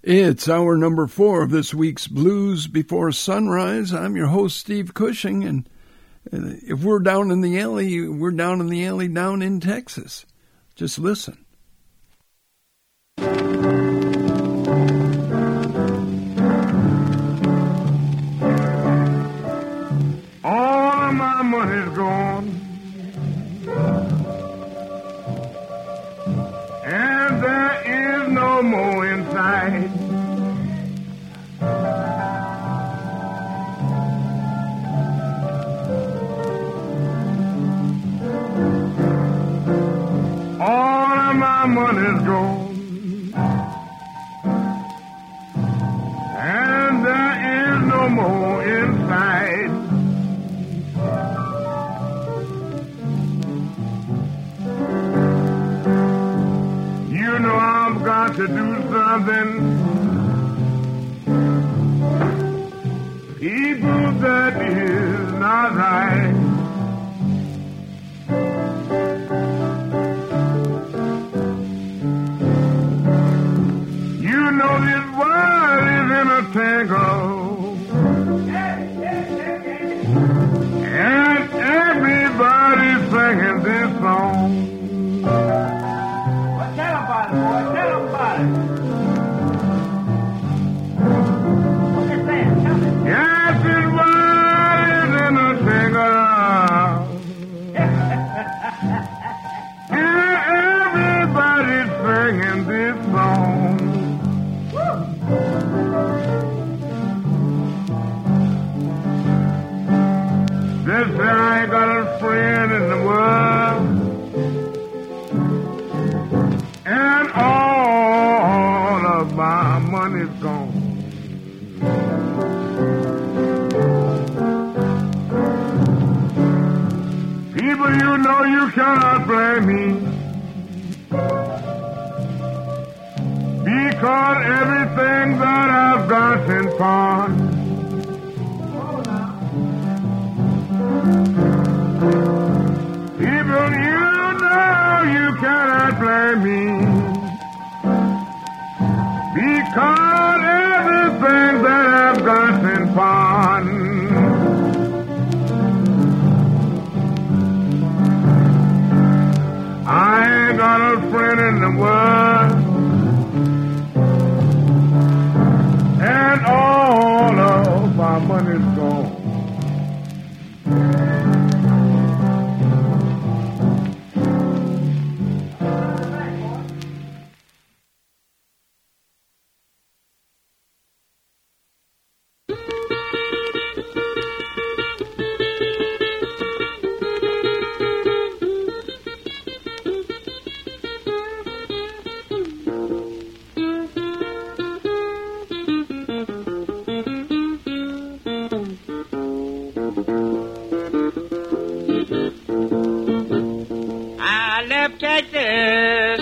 It's hour number 4 of this week's Blues Before Sunrise. I'm your host, Steve Cushing, and if we're down in the alley, we're down in the alley down in Texas. Just listen. All of my money's gone, and there is no more inside. All of my money's gone, and there is no more inside. You know I've got to do something. People, that is not right. You know this world is in a tangle, and everybody's singing this song. Tell about it, boy. Tell about it. What's it saying? Tell me. Yes, this world is in a tangle, and everybody's singing this song. This I ain't got a friend in the world, and all of my money's gone. People, you know you cannot blame me, because everything that I've got in pawn. People, you know you cannot blame me, because everything that I've got in pawn. I ain't got a friend in the world, and all of my money's gone. Texas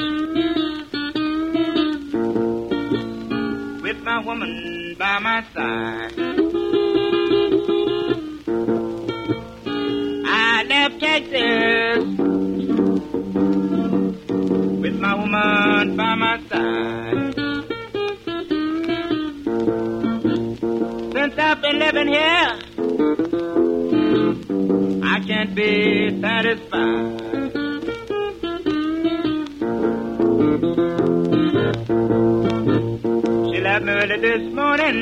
with my woman by my side. I left Texas with my woman by my side. Since I've been living here, I can't be satisfied. She left me early this morning,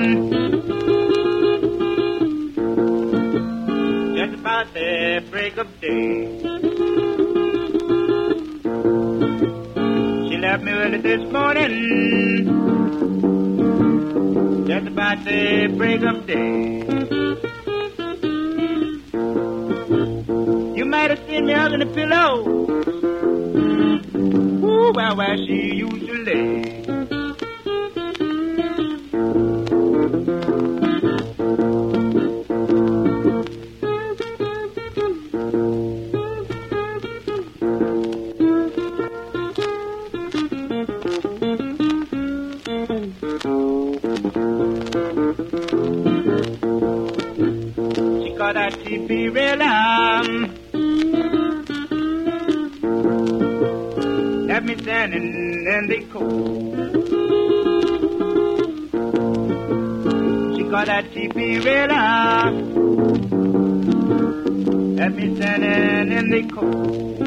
just about the break of day. She left me early this morning, just about the break of day. You might have seen me out in the pillow, ooh, where she used to lay. She called that TB real left me standing in the cold. for that teepee railer. Let me standing in the cold.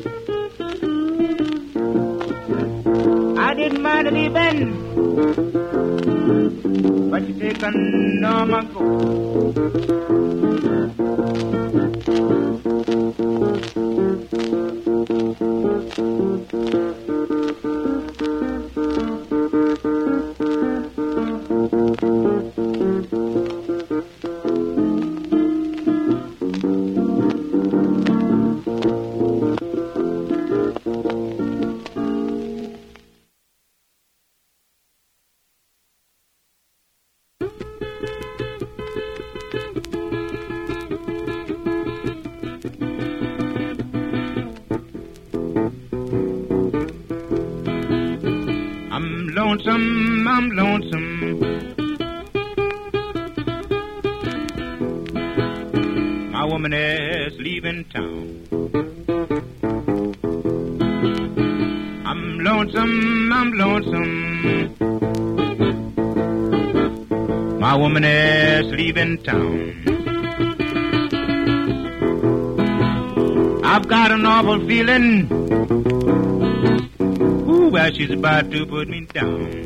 I didn't mind leaving, but you taken all my gold. I'm lonesome. My woman is leaving town. I'm lonesome. My woman is leaving town. I've got an awful feeling. Well, she's about to put me down.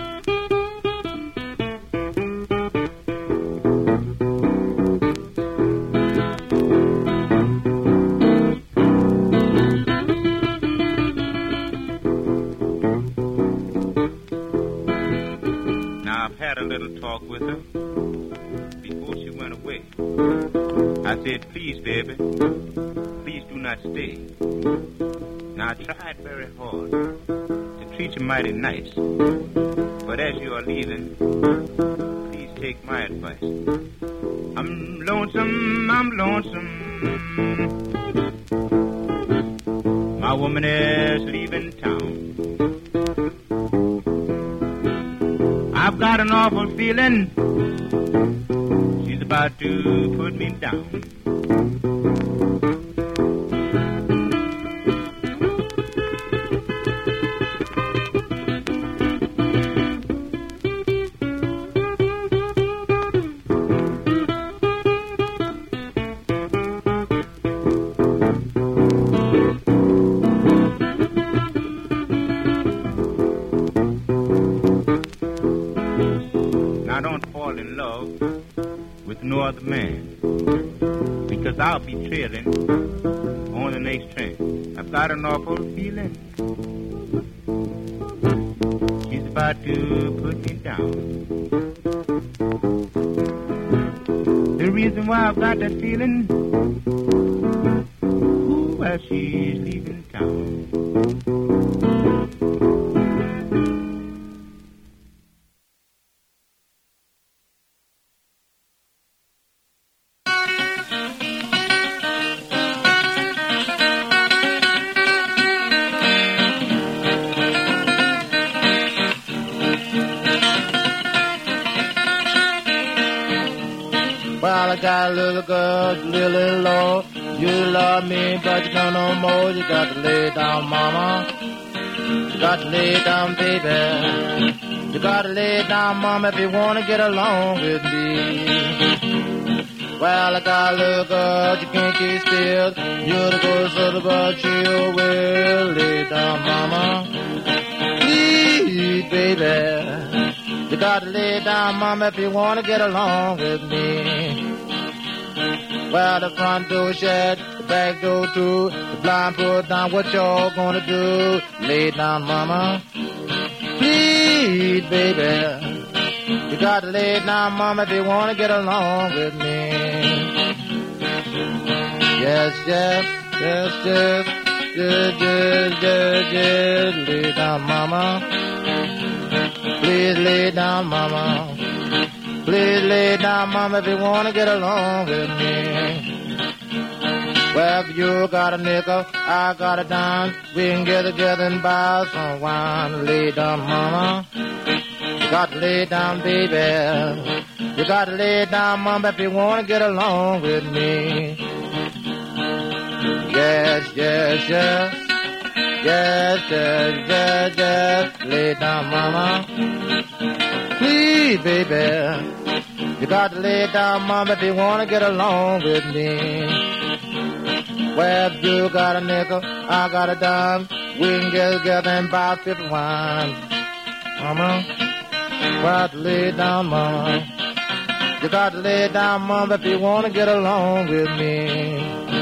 Now, I've had a little talk with her before she went away. I said, please, baby, please do not stay. Now, I tried very hard to treat you mighty nice, but as you are leaving, please take my advice. I'm lonesome. My woman is leaving town. I've got an awful feeling she's about to put me down. No other man, because I'll be trailing on the next train. I've got an awful feeling she's about to put me down. The reason why I've got that feeling, well, she's leaving town. Well, I got a little girl, little Lord. You love me, but you don't know more. You got to lay down, mama. You got to lay down, baby. You got to lay down, mama, if you want to get along with me. Well, I got a little girl, you can't keep still. You're the ghost of the bird, you will lay down, mama. Please, baby. You got to lay down, mama, if you want to get along with me. Well, the front door shut, the back door too, the blind put down, what y'all gonna do? Lay down, mama. Please, baby. You got to lay down, mama, if you want to get along with me. Yes, lay down, mama. Please lay down, mama. Please lay down, mama, if you want to get along with me. Well, if you got a nickel, I got a dime. We can get together and buy some wine. Lay down, mama. You got to lay down, baby. You got to lay down, mama, if you want to get along with me. Yes. Lay down, mama. Please, baby. You got to lay down, mama, if you want to get along with me. Well, you got a nickel, I got a dime. We can get together and buy 50 wine. Mama, got to lay down, mama. You got to lay down, mama, if you want to get along with me.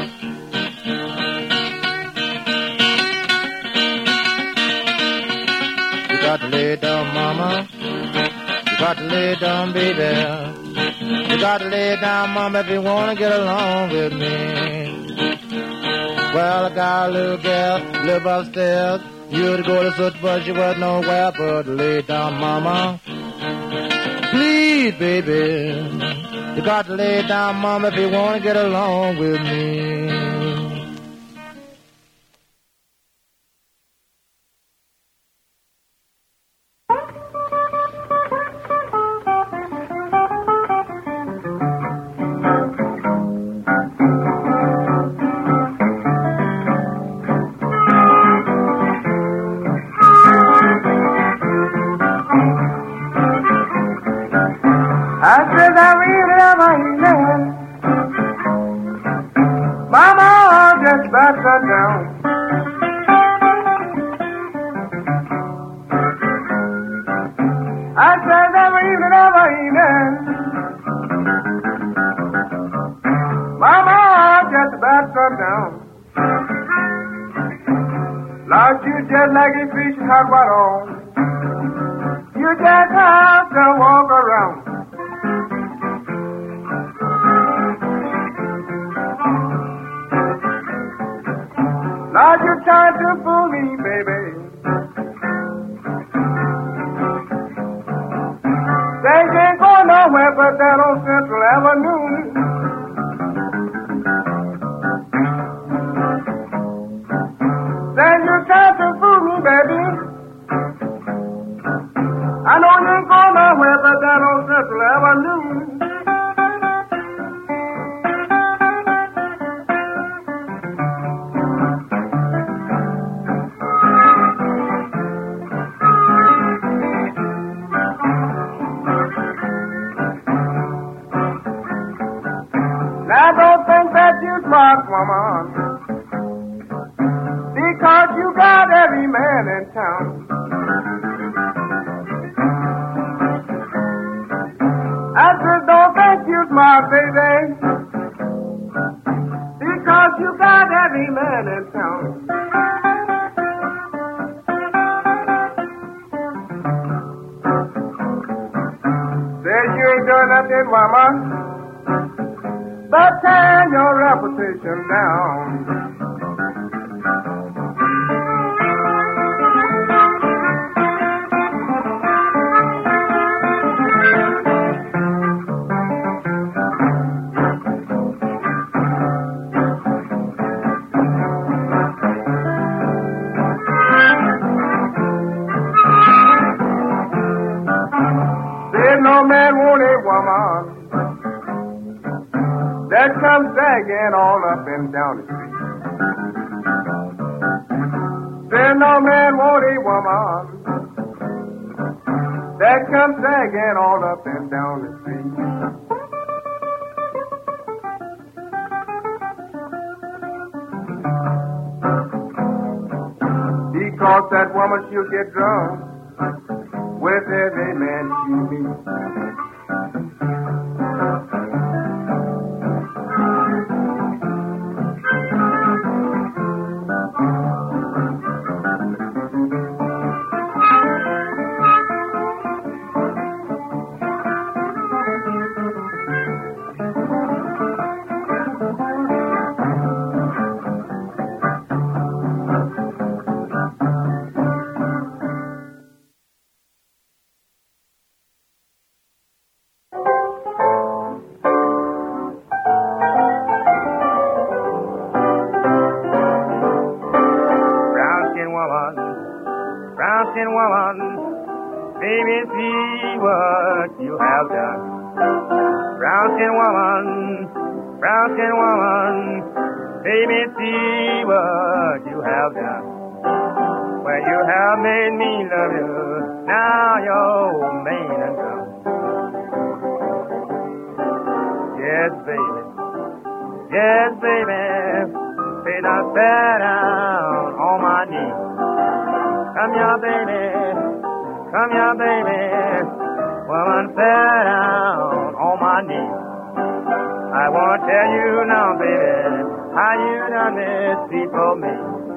You got to lay down, mama. You got to lay down, baby. You got to lay down, mama, if you want to get along with me. Well, I got a little girl, live upstairs. You to go to such, but she was nowhere but to lay down, mama. Please, baby, you got to lay down, mama, if you want to get along with me. Yes, baby. Yes, baby. Say now, sit down on my knee. Come here, baby. Come here, baby. Woman, sit down on my knee. I want to tell you now, baby, how you done this sweet for me.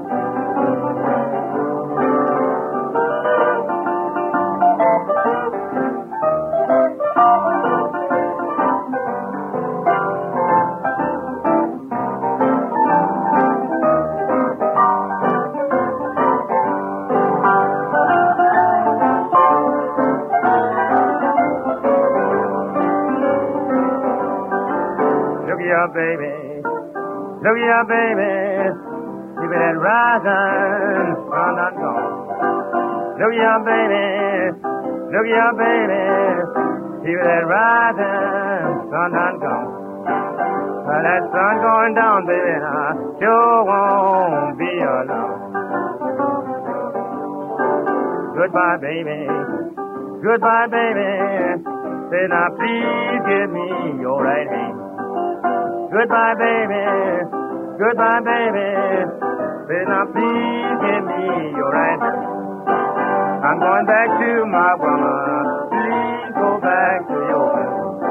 Baby, look here, baby, keep it that rising sun done gone. Look here, baby, keep it that rising sun done gone. Well, that sun going down, baby, and I sure won't be alone. Goodbye, baby, goodbye, baby. Say now, please give me your right hand. Goodbye, baby. Goodbye, baby. Say now, please give me your right hand. I'm going back to my woman. Please go back to your man.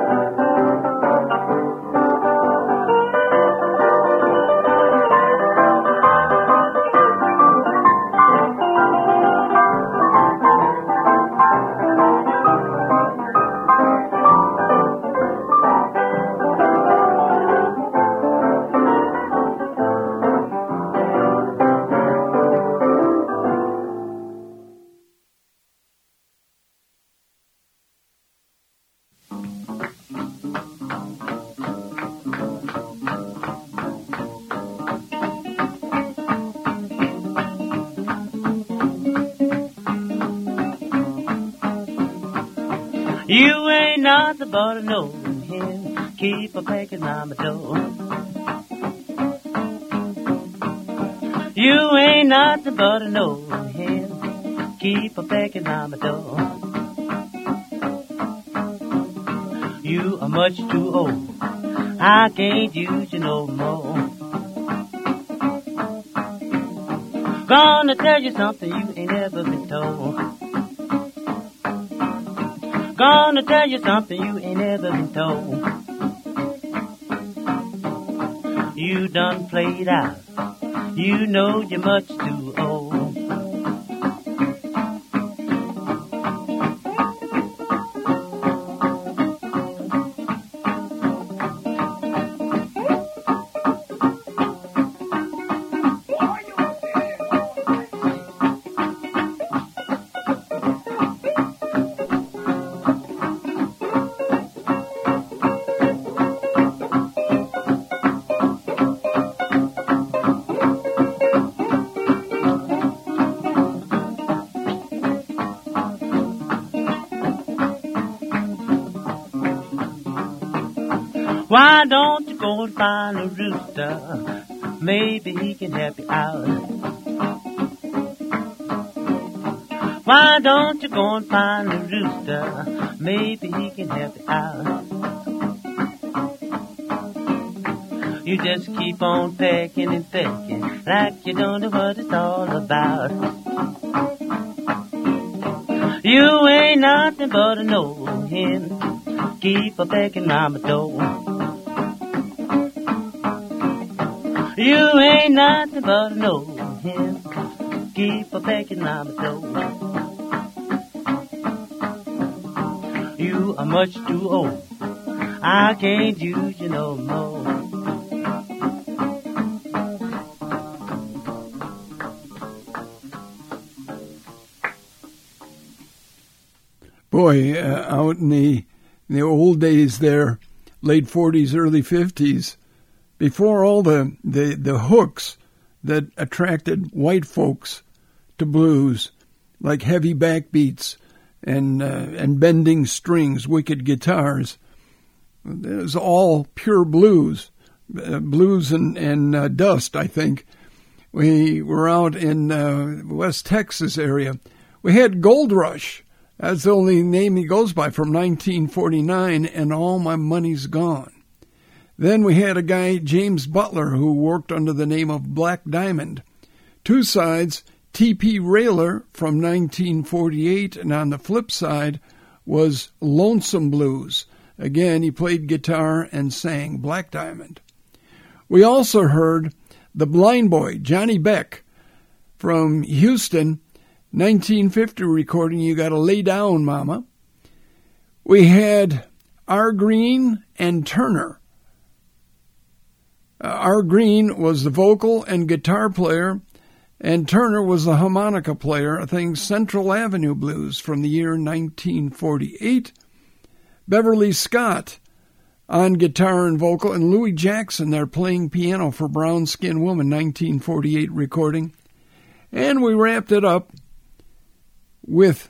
You ain't nothing but a nosing hen, keep a pecking on my door. You ain't nothing but a nosing hen, keep a pecking on my door. You are much too old, I can't use you no more. Gonna tell you something you ain't never been told. Gonna tell you something you ain't never been told. You done played out, you know you're much too old. Why don't you go and find a rooster? Maybe he can help you out. Why don't you go and find a rooster? Maybe he can help you out. You just keep on pecking and pecking like you don't know what it's all about. You ain't nothing but an old hen, keep a pecking on my door. You ain't nothing but an old hen, keep a pecking on my door. You are much too old, I can't use you no more. Boy, out in the old days there, late 40s, early 50s, before all the hooks that attracted white folks to blues, like heavy backbeats and bending strings, wicked guitars, it was all pure blues, and dust, I think. We were out in West Texas area. We had Gold Rush. That's the only name he goes by, from 1949, and All My Money's Gone. Then we had a guy, James Butler, who worked under the name of Black Diamond. Two sides, T.P. Railer from 1948, and on the flip side was Lonesome Blues. Again, he played guitar and sang Black Diamond. We also heard the Blind Boy, Johnny Beck, from Houston, 1950 recording, You Gotta Lay Down, Mama. We had R. Green and Turner. R. Green was the vocal and guitar player, and Turner was the harmonica player, I think Central Avenue Blues from the year 1948. Beverly Scott on guitar and vocal, and Louis Jackson there playing piano for Brown Skin Woman, 1948 recording. And we wrapped it up with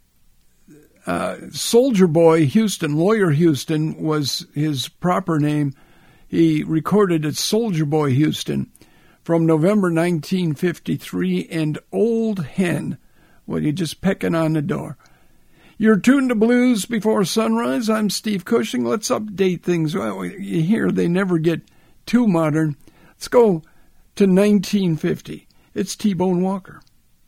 Soldier Boy Houston. Lawyer Houston was his proper name. He recorded at Soldier Boy Houston from November 1953, and Old Hen. Well, you're just pecking on the door. You're tuned to Blues Before Sunrise. I'm Steve Cushing. Let's update things. Well, you hear they never get too modern. Let's go to 1950. It's T-Bone Walker.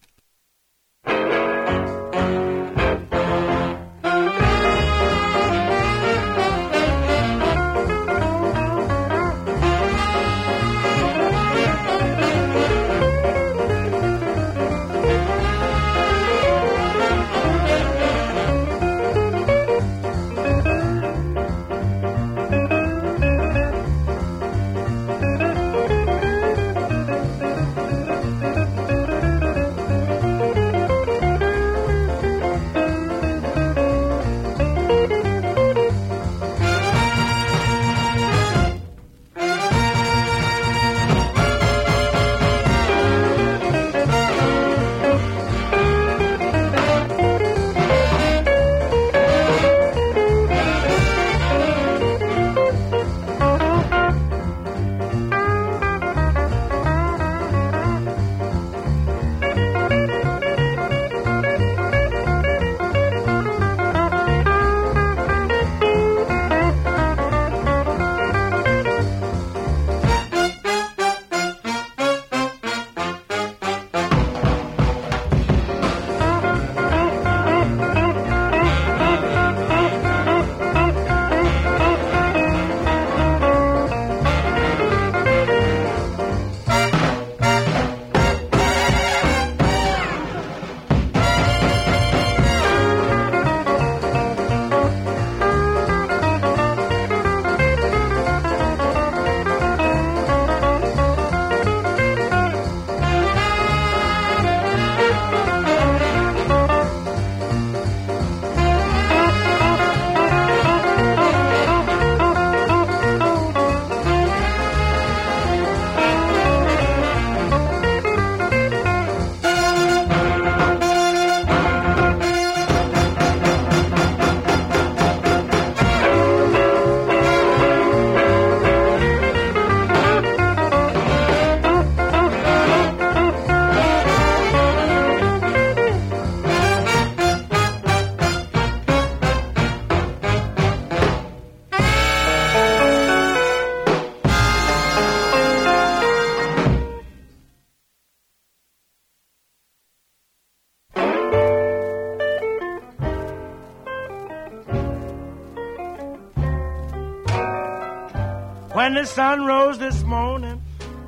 When the sun rose this morning,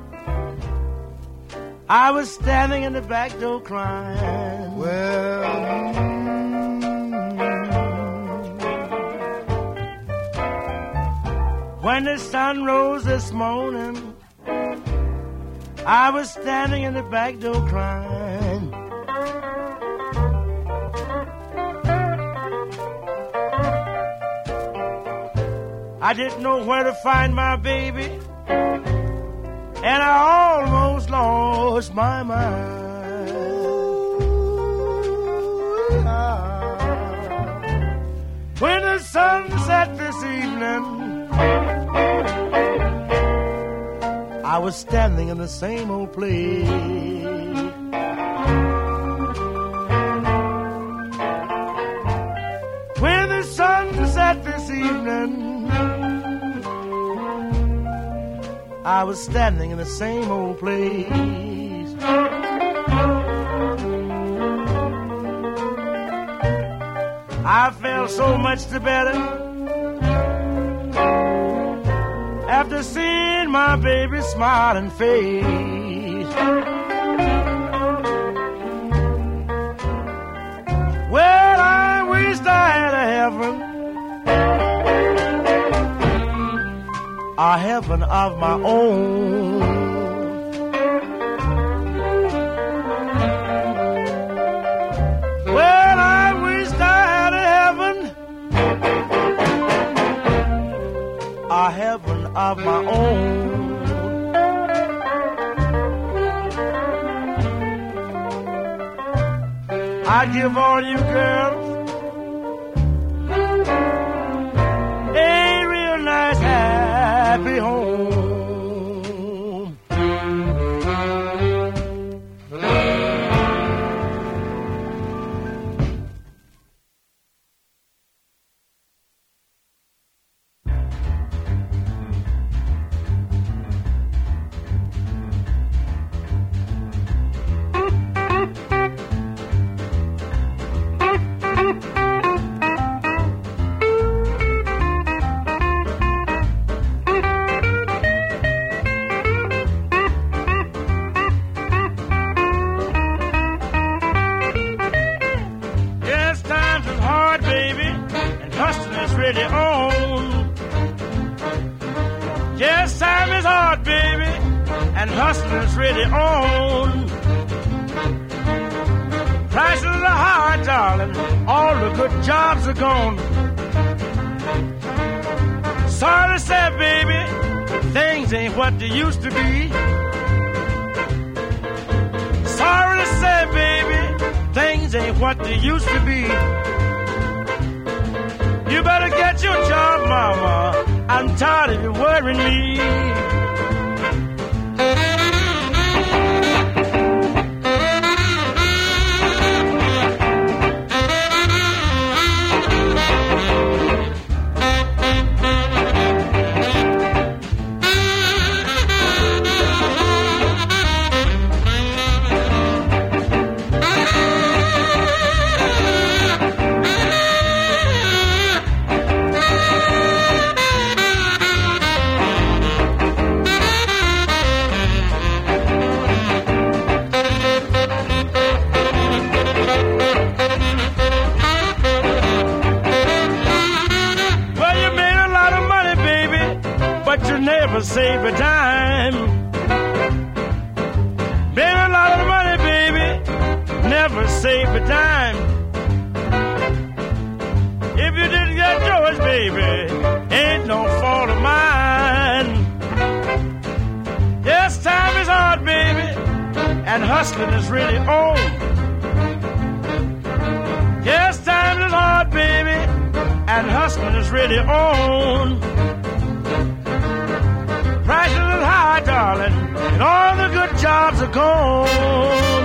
I was standing in the back door crying. When the sun rose this morning, I was standing in the back door crying. I didn't know where to find my baby, and I almost lost my mind. When the sun set this evening, I was standing in the same old place. When the sun set this evening, I was standing in the same old place. I felt so much the better after seeing my baby's smiling face. Well, I wished I had a heaven of my own. Well, I wished I had a heaven of my own. I give all you girls a real nice happy home. Hustlers really own. Prices are high, darling. All the good jobs are gone. Sorry to say, baby, things ain't what they used to be. Sorry to say, baby, things ain't what they used to be. You better get your job, mama. I'm tired of you worrying me. Save a dime. Made a lot of money, baby. Never save a dime. If you didn't get yours, baby, ain't no fault of mine. Yes, time is hard, baby, and hustling is really on. Yes, time is hard, baby, and hustling is really on. Prices are high, darling, and all the good jobs are gone.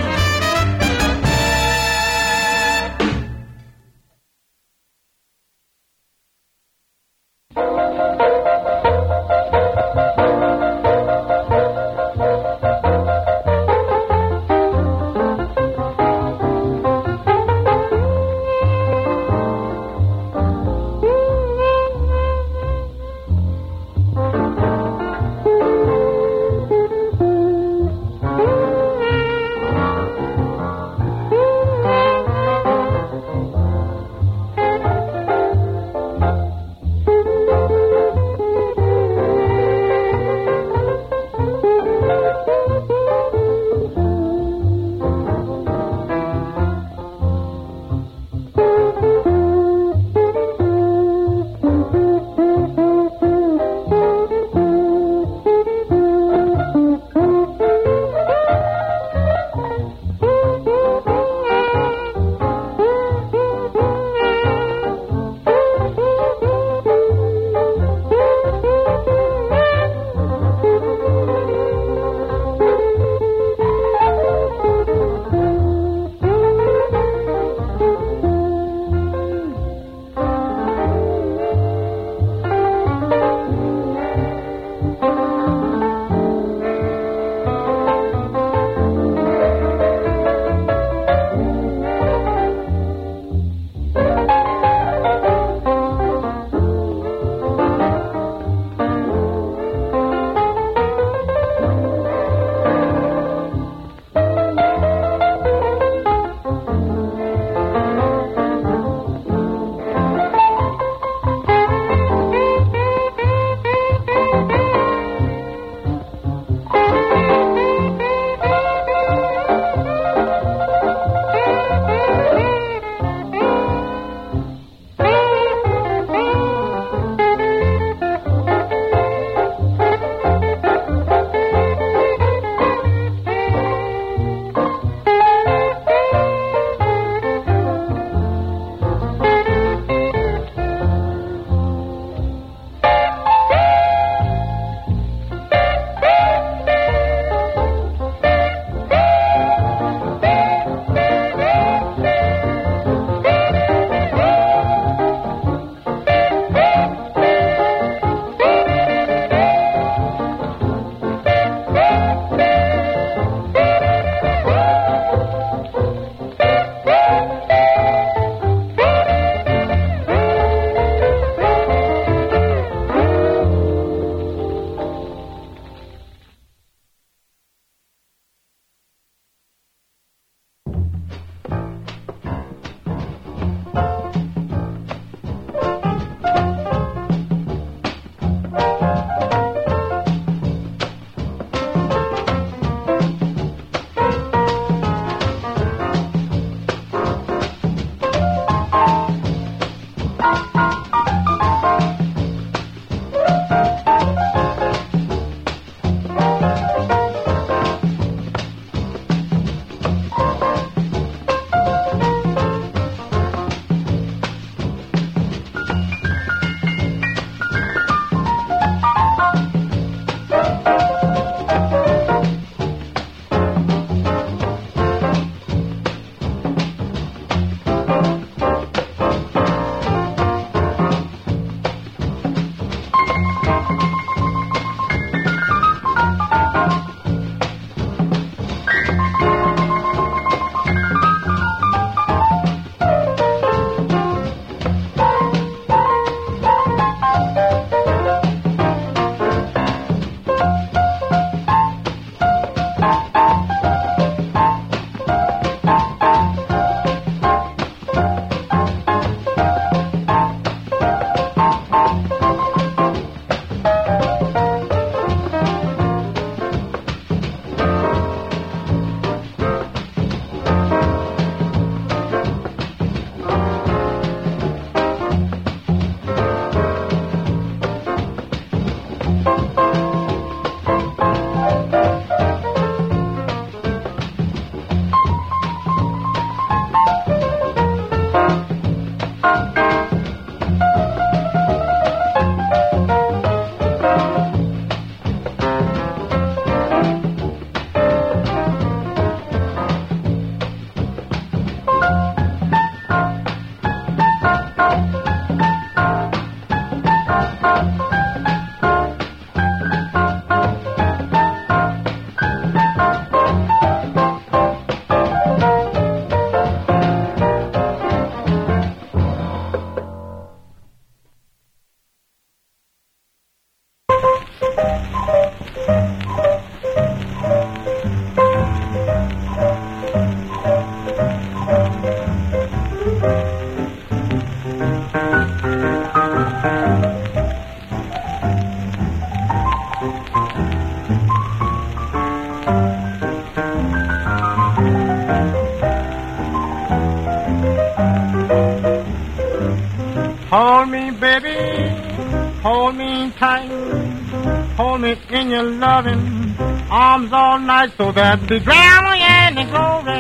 Hold me, baby, hold me tight. Hold me in your loving arms all night so that the glamour and the glory,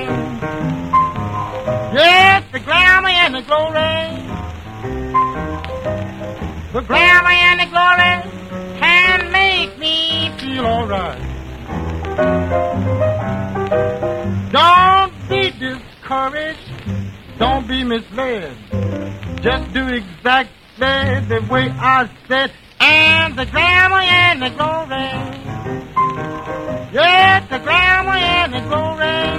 yes, the glamour and the glory, the glamour and the glory can make me feel alright. Don't be discouraged, don't be misled. Just do exactly the way I said, and the glamour and the glory, yes, the glamour and the glory,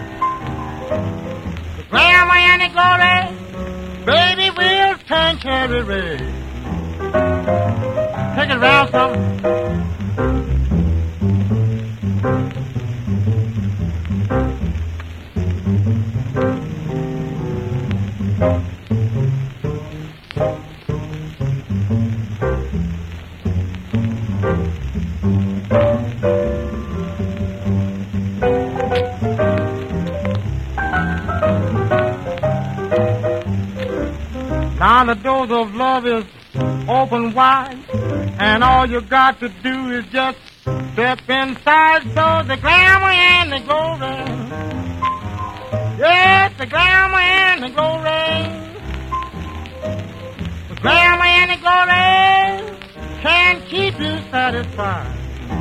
the glamour and the glory, baby, will turn cherry red. Take it around some. Now the doors of love is open wide, and all you got to do is just step inside. So the glamour and the glory, yes, the glamour and the glory, the glamour and the glory can keep you satisfied.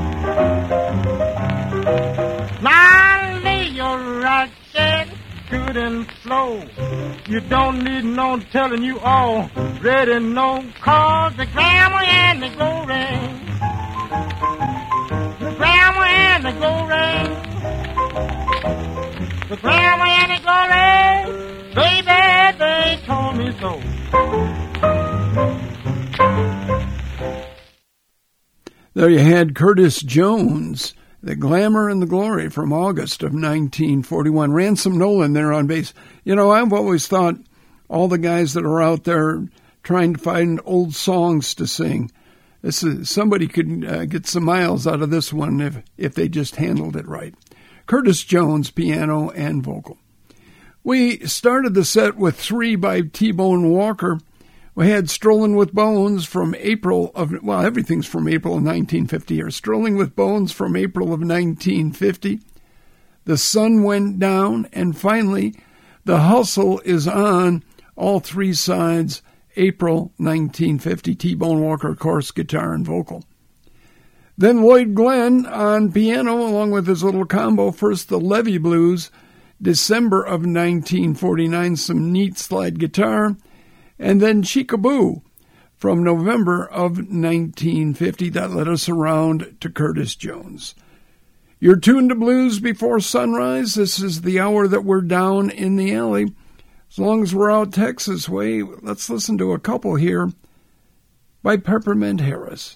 Now lay your right hand good and slow. You don't need no telling, you already know, cause the glamour and the glory, the glamour and the glory, the glamour and the glory, baby, they told me so. There you had Curtis Jones, The Glamour and the Glory, from August of 1941. Ransom Nolan there on bass. You know, I've always thought all the guys that are out there trying to find old songs to sing, somebody could get some miles out of this one if they just handled it right. Curtis Jones, piano and vocal. We started the set with 3 by T-Bone Walker. We had Strolling with Bones from April of, well, everything's from April of 1950 here. Strolling with Bones from April of 1950. The Sun Went Down. And finally, The Hustle Is On. All 3 sides, April 1950. T-Bone Walker, of course, guitar and vocal. Then Lloyd Glenn on piano, along with his little combo. First, the Levee Blues, December of 1949. Some neat slide guitar. And then Chickaboo from November of 1950. That led us around to Curtis Jones. You're tuned to Blues Before Sunrise. This is the hour that we're down in the alley. As long as we're out Texas way, let's listen to a couple here by Peppermint Harris.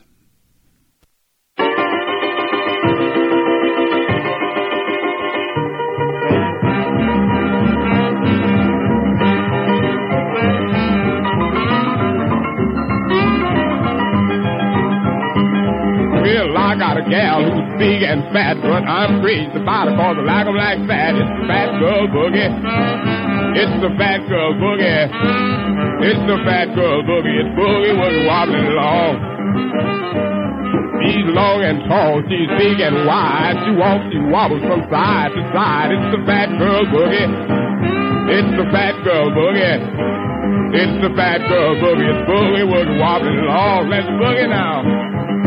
Well, I got a gal who's big and fat, but I'm crazy about her cause I like 'em like that. It's the fat girl boogie. It's the fat girl boogie. It's the fat girl boogie. It's boogie woogie wobbling along. She's long and tall, she's big and wide. She walks, she wobbles from side to side. It's the fat girl boogie. It's the fat girl boogie. It's the fat girl boogie. It's boogie woogie wobbling along. Let's boogie now.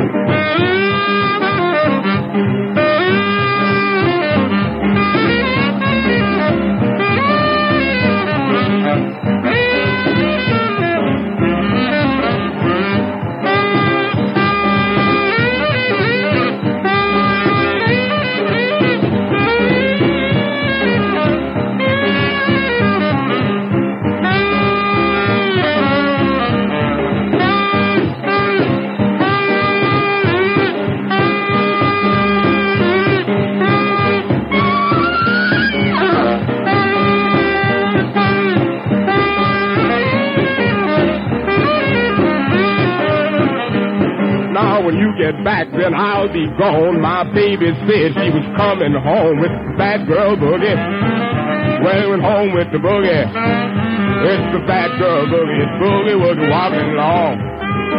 When you get back, then I'll be gone. My baby said she was coming home with the fat girl boogie. Well, went home with the boogie. It's the fat girl boogie. It's boogie woogie wobbling along.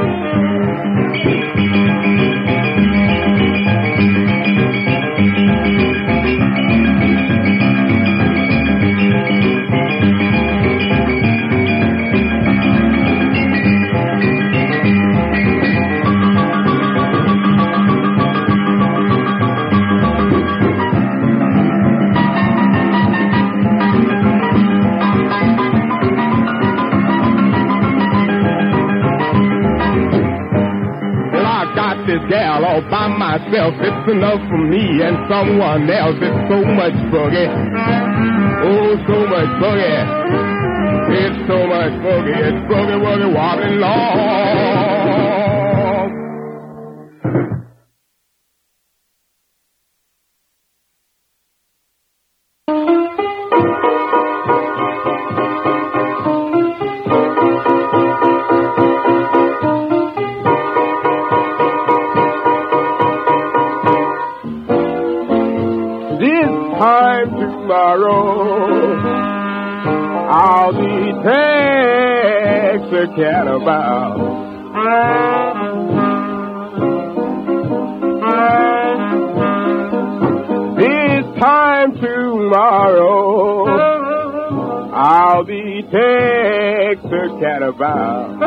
This gal all by myself, it's enough for me and someone else. It's so much boogie, oh, so much boogie. It's so much boogie, it's boogie woogie wobbling along. I'll be Texarkana about. This time tomorrow, I'll be Texarkana about.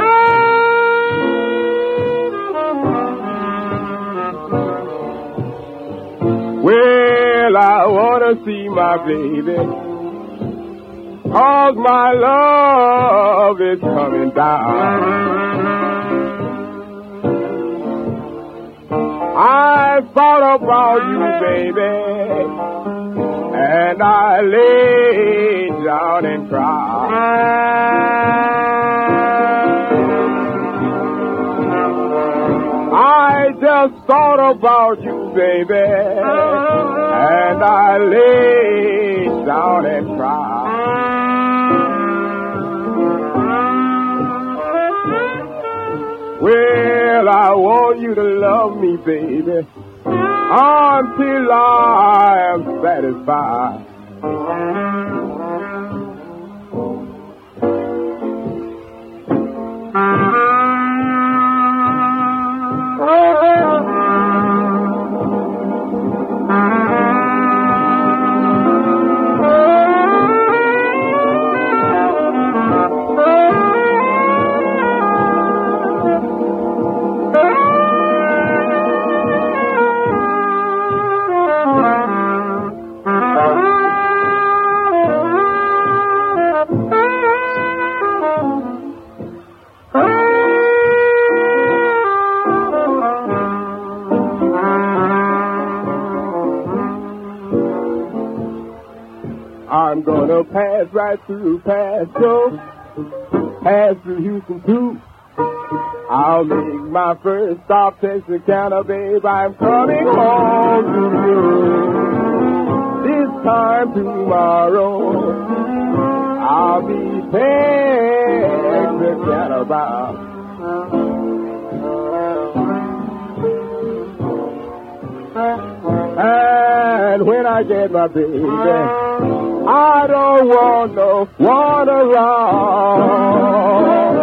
Well, I wanna see my baby, 'cause my love is coming down. I thought about you, baby, and I laid down and cried. I just thought about you, baby, and I laid down and cried. Well, I want you to love me, baby, until I am satisfied. I'm gonna pass right through Pasco, pass through Houston too. I'll make my first stop, Texarkana, babe. I'm coming home to you. This time tomorrow, I'll be Texarkana bound. And when I get my baby, I don't want no one around.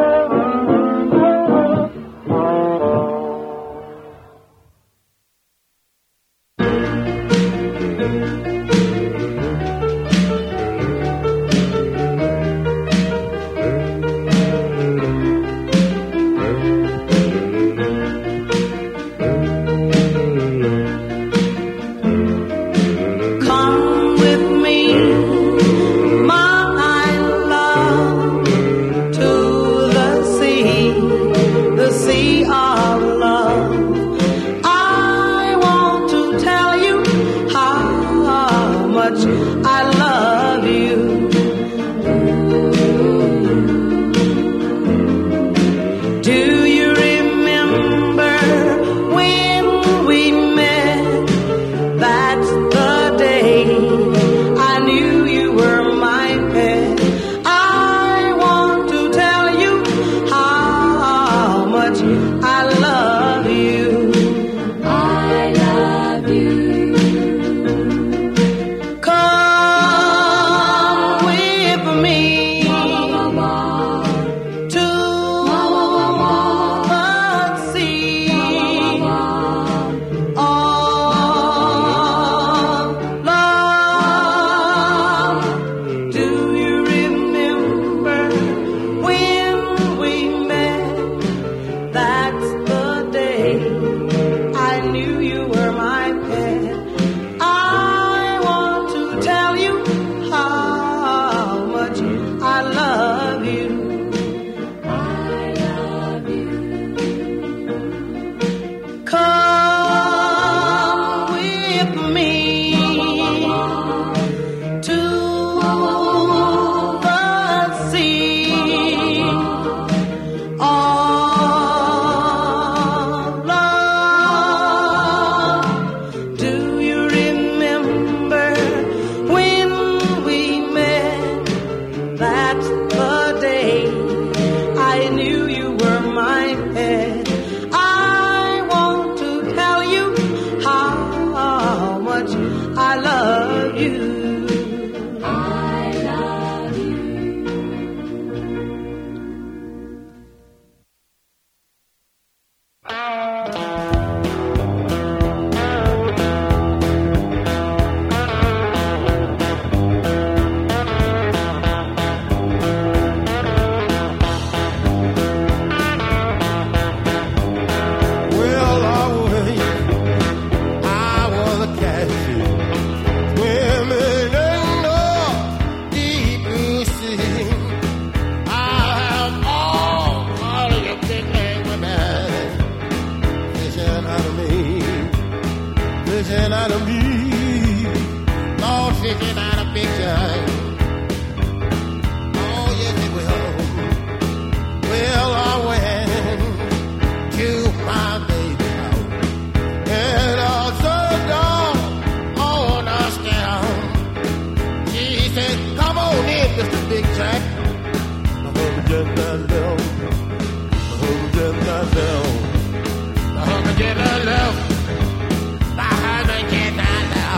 myself. The hunger get left. The hunger get left.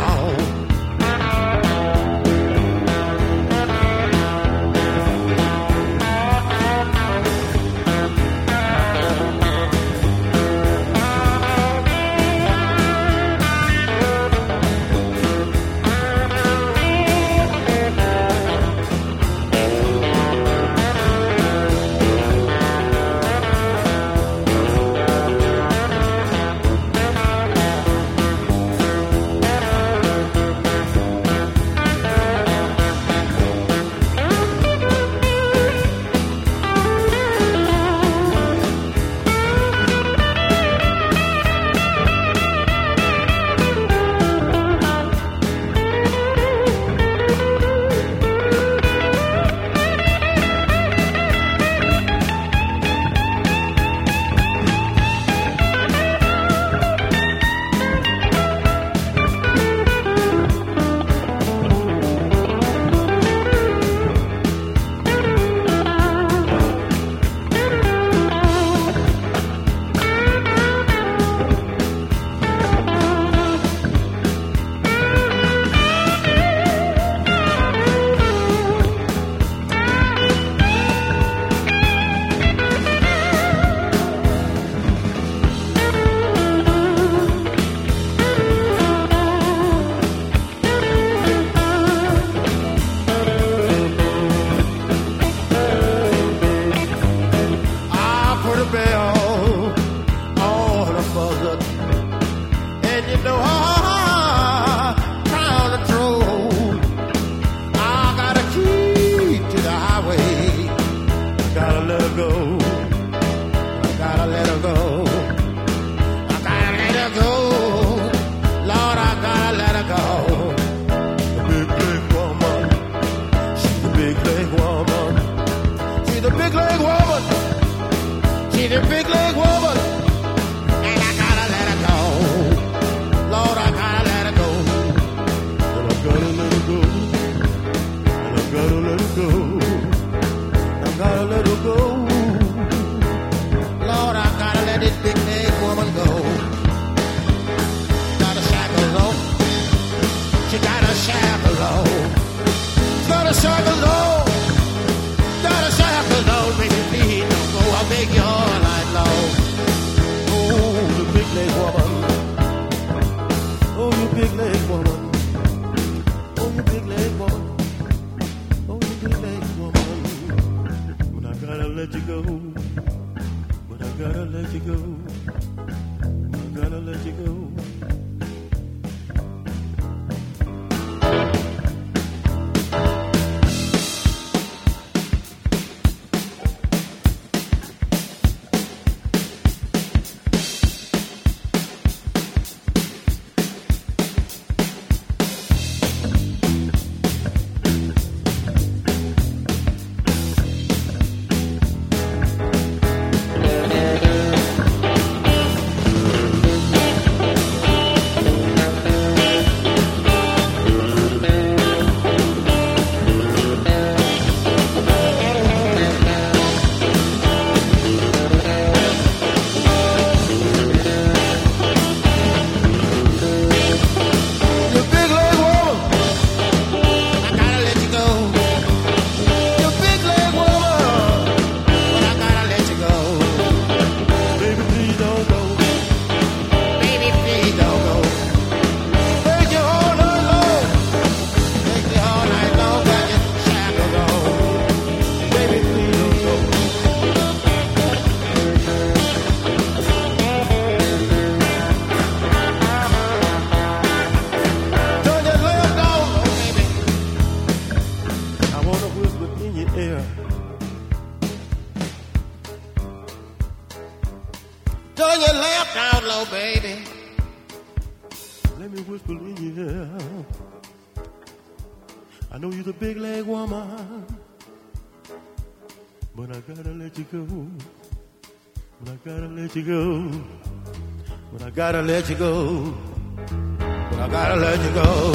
Gotta let you go, but I gotta let you go.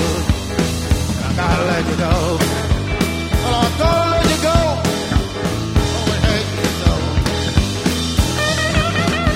I gotta let you go. Well, I gotta let you go. Oh, it hurts me so.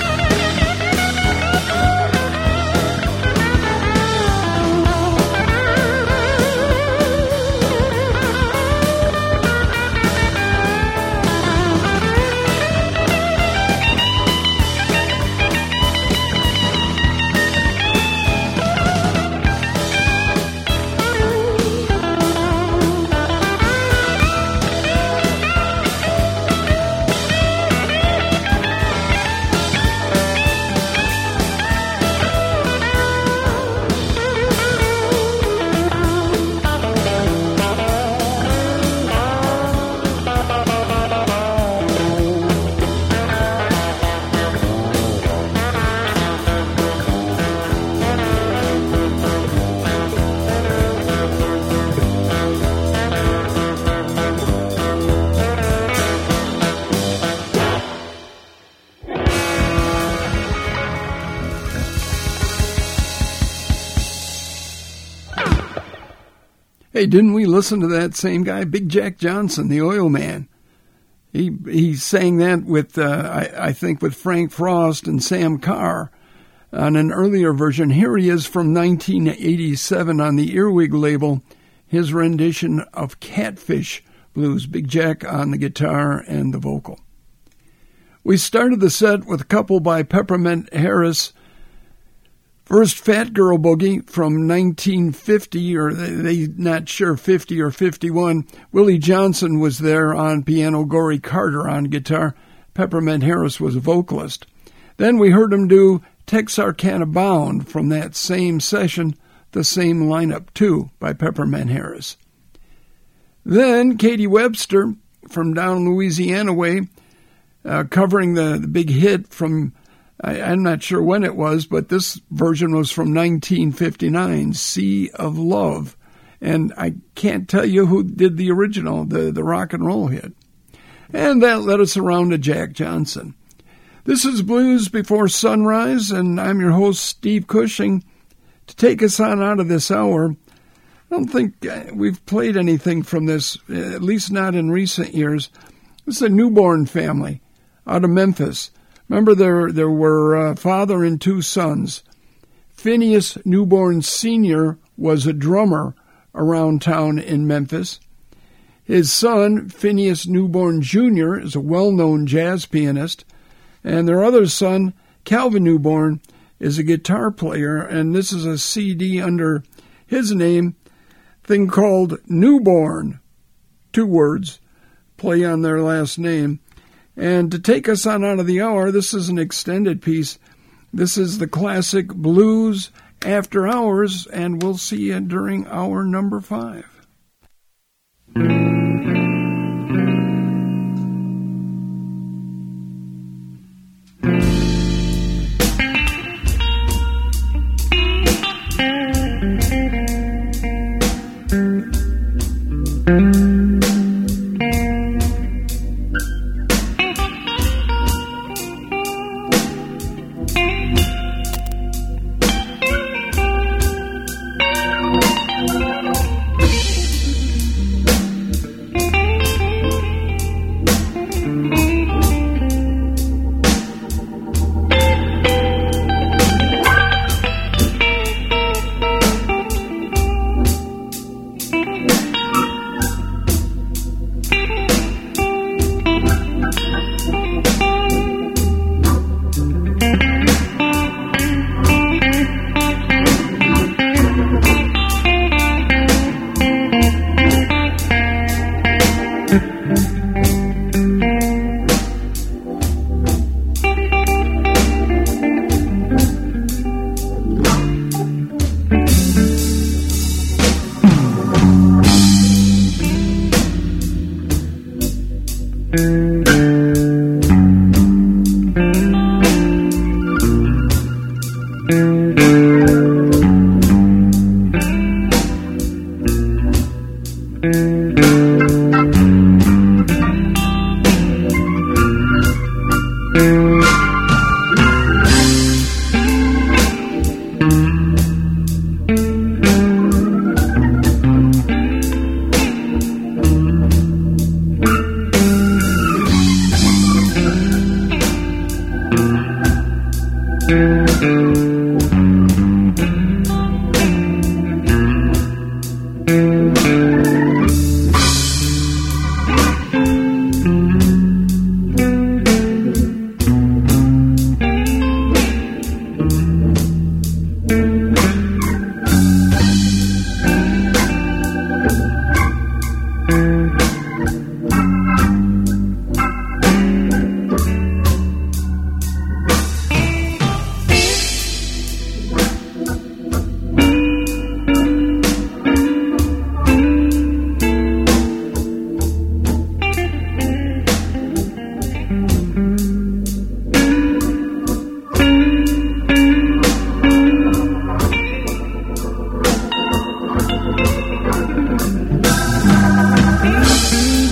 Hey, didn't we listen to that same guy, Big Jack Johnson, the oil man? He sang that with, I think, with Frank Frost and Sam Carr on an earlier version. Here he is from 1987 on the Earwig label, his rendition of Catfish Blues, Big Jack on the guitar and the vocal. We started the set with a couple by Peppermint Harris. First, Fat Girl Boogie from 1950, or they not sure 50 or 51. Willie Johnson was there on piano, Gory Carter on guitar. Peppermint Harris was a vocalist. Then we heard him do Texarkana Bound from that same session, the same lineup too, by Peppermint Harris. Then Katie Webster from down Louisiana way, covering the big hit from, I'm not sure when it was, but this version was from 1959, Sea of Love. And I can't tell you who did the original, the rock and roll hit. And that led us around to Jack Johnson. This is Blues Before Sunrise, and I'm your host, Steve Cushing. To take us on out of this hour, I don't think we've played anything from this, at least not in recent years. This is a Newborn family out of Memphis. Remember, there were a father and two sons. Phineas Newborn Sr. was a drummer around town in Memphis. His son, Phineas Newborn Jr., is a well-known jazz pianist. And their other son, Calvin Newborn, is a guitar player. And this is a CD under his name, thing called Newborn. 2 words, play on their last name. And to take us on out of the hour, this is an extended piece. This is the classic Blues After Hours, and we'll see you during hour number 5.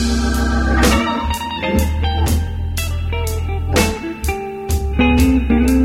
Mm-hmm.